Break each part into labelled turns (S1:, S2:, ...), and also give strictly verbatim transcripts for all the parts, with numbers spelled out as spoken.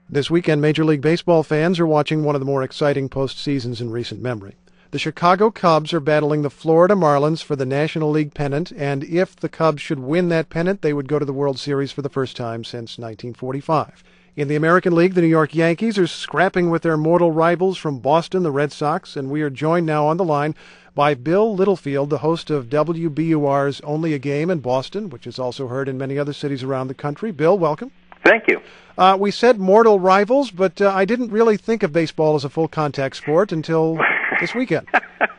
S1: This weekend, Major League Baseball fans are watching one of the more exciting postseasons in recent memory. The Chicago Cubs are battling the Florida Marlins for the National League pennant, and if the Cubs should win that pennant, they would go to the World Series for the first time since nineteen forty-five. In the American League, the New York Yankees are scrapping with their mortal rivals from Boston, the Red Sox, and we are joined now on the line by Bill Littlefield, the host of W B U R's Only a Game in Boston, which is also heard in many other cities around the country. Bill, welcome.
S2: Thank you.
S1: Uh, we said mortal rivals, but uh, I didn't really think of baseball as a full contact sport until this weekend.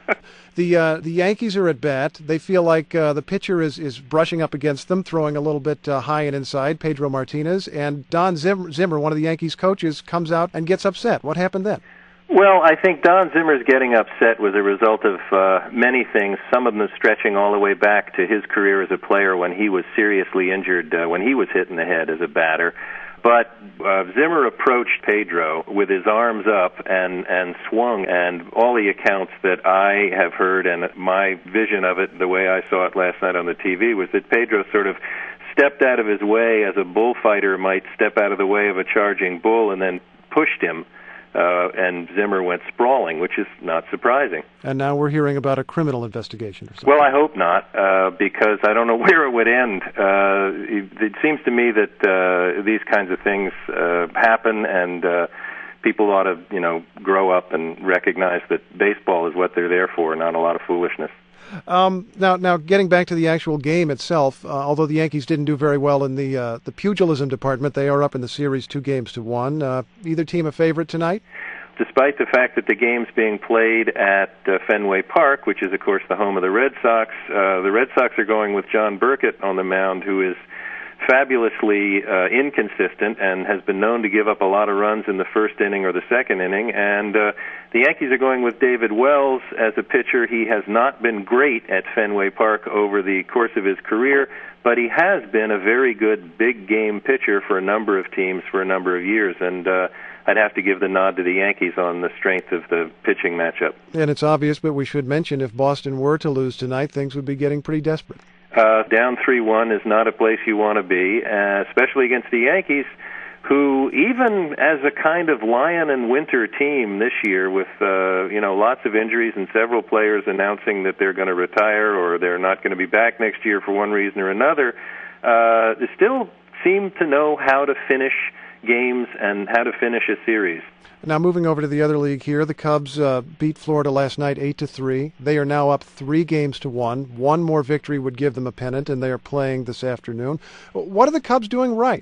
S1: The uh, the Yankees are at bat. They feel like uh, the pitcher is, is brushing up against them, throwing a little bit uh, high and inside, Pedro Martinez, and Don Zim- Zimmer, one of the Yankees' coaches, comes out and gets upset. What happened then?
S2: Well, I think Don Zimmer's getting upset was a result of uh, many things, some of them stretching all the way back to his career as a player when he was seriously injured, uh, when he was hit in the head as a batter. But uh, Zimmer approached Pedro with his arms up and, and swung, and all the accounts that I have heard and my vision of it, the way I saw it last night on the T V, was that Pedro sort of stepped out of his way as a bullfighter might step out of the way of a charging bull and then pushed him. Uh, and Zimmer went sprawling, which is not surprising.
S1: And now we're hearing about a criminal investigation or something.
S2: Well, I hope not, uh, because I don't know where it would end. Uh, it, it seems to me that uh, these kinds of things uh, happen, and uh, people ought to, you know, grow up and recognize that baseball is what they're there for, not a lot of foolishness.
S1: Um, now, now, getting back to the actual game itself, uh, although the Yankees didn't do very well in the uh, the pugilism department, they are up in the series two games to one. Uh, either team a favorite tonight?
S2: Despite the fact that the game's being played at uh, Fenway Park, which is, of course, the home of the Red Sox, uh, the Red Sox are going with John Burkett on the mound, who is fabulously uh, inconsistent and has been known to give up a lot of runs in the first inning or the second inning. And uh, the Yankees are going with David Wells as a pitcher. He has not been great at Fenway Park over the course of his career, but he has been a very good big-game pitcher for a number of teams for a number of years. And uh, I'd have to give the nod to the Yankees on the strength of the pitching matchup.
S1: And it's obvious, but we should mention if Boston were to lose tonight, things would be getting pretty desperate.
S2: Uh, down three one is not a place you want to be, uh, especially against the Yankees, who, even as a kind of lion and winter team this year with, uh, you know, lots of injuries and several players announcing that they're going to retire or they're not going to be back next year for one reason or another, uh, they still seem to know how to finish games and how to finish a series.
S1: Now, moving over to the other league here, the Cubs uh, beat Florida last night eight to three. They are now up three games to one. One more victory would give them a pennant, and they are playing this afternoon. What are the Cubs doing right?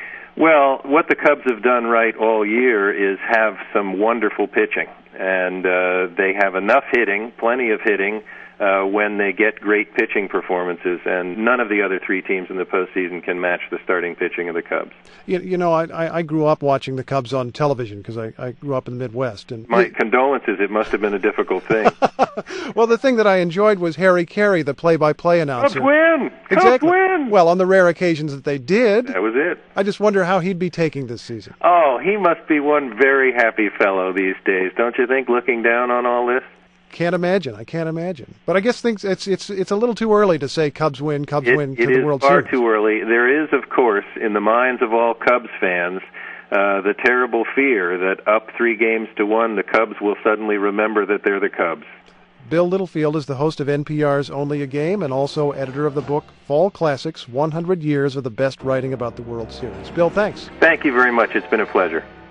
S2: Well, what the Cubs have done right all year is have some wonderful pitching, and uh, they have enough hitting, plenty of hitting, Uh, when they get great pitching performances, and none of the other three teams in the postseason can match the starting pitching of the Cubs.
S1: You, you know, I, I grew up watching the Cubs on television because I, I grew up in the Midwest. And
S2: My
S1: it,
S2: condolences, it must have been a difficult thing.
S1: Well, the thing that I enjoyed was Harry Carey, the play-by-play announcer.
S2: Cubs win!
S1: Exactly.
S2: Cubs win!
S1: Well, on the rare occasions that they did.
S2: That was it.
S1: I just wonder how he'd be taking this season.
S2: Oh, he must be one very happy fellow these days, don't you think, looking down on all this?
S1: Can't imagine. I can't imagine. But I guess things it's it's it's a little too early to say Cubs win, Cubs
S2: it,
S1: win
S2: it
S1: to the World
S2: Series. It is far
S1: Series.
S2: too early. There is, of course, in the minds of all Cubs fans, uh, the terrible fear that up three games to one, the Cubs will suddenly remember that they're the Cubs.
S1: Bill Littlefield is the host of N P R's Only a Game and also editor of the book Fall Classics, one hundred years of the Best Writing About the World Series. Bill, thanks.
S2: Thank you very much. It's been a pleasure.